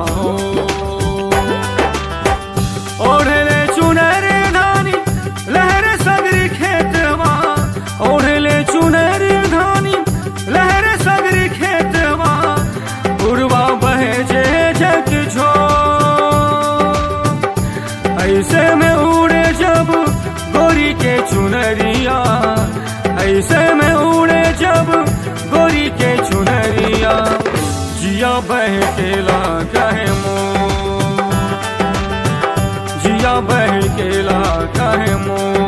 हो। ओढ़ले चुनर धानी लहर सगरी खेतवा, ओढ़ले चुनर धानी लहर सगरी खेतवा, उड़वा बहे जे जग झो। ऐसे में उड़े जब गोरी के चुनरिया, ऐसे में उड़े जब गोरी के चुनरिया, जिया बहकेला कहे मोर, जिया बहकेला कहे मोर।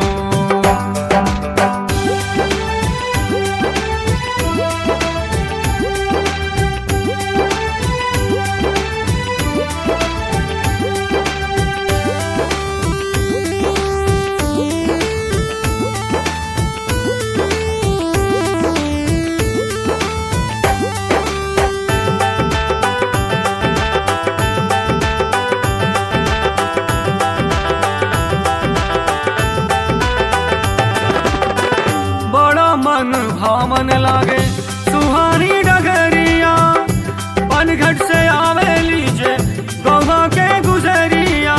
मन भावन लागे सुहानी डगरिया, पनघट से आवे लीजे गौवा के गुजरिया।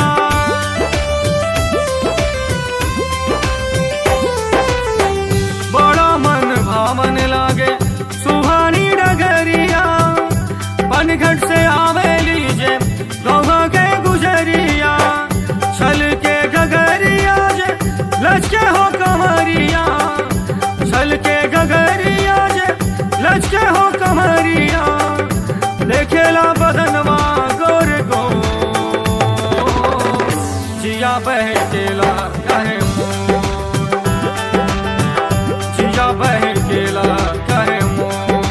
बड़ा मन भावन लागे सुहानी डगरिया, पनघट से आवे लीजे गौवा के गुजरिया। छल के गगरिया जे लचके हो कमरिया, छल के गगरिया जे लचके हो कमरिया, देखेला बदनवा गोर गो, जिया बहकेला कहे मोर, जिया बहकेला कहे मोर।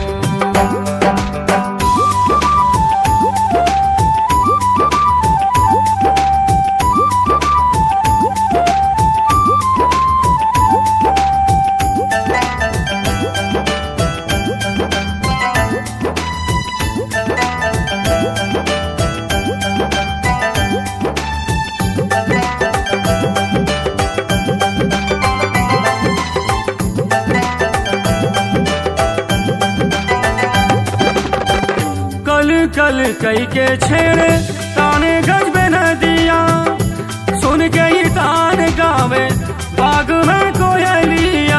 कल कई के छेड़े ताने गज में नदिया, सुन के ही तान गावे बाग में कोयलिया।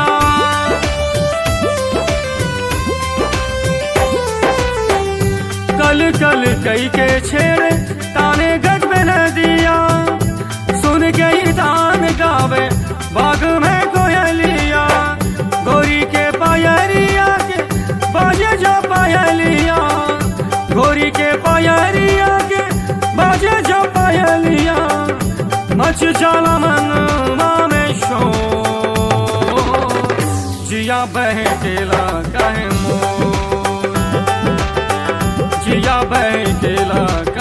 कल कल कई के छेड़े ताने गज में नदिया, सुन के ही तान गावे बाग में कोयलिया। गोरी के पायरिया के बाजे जो पायलिया, गोरी के पायलिया के बाजे जो पायलिया, मच जाला मन में शोर, जिया बहकेला कहे मोर, जिया बहकेला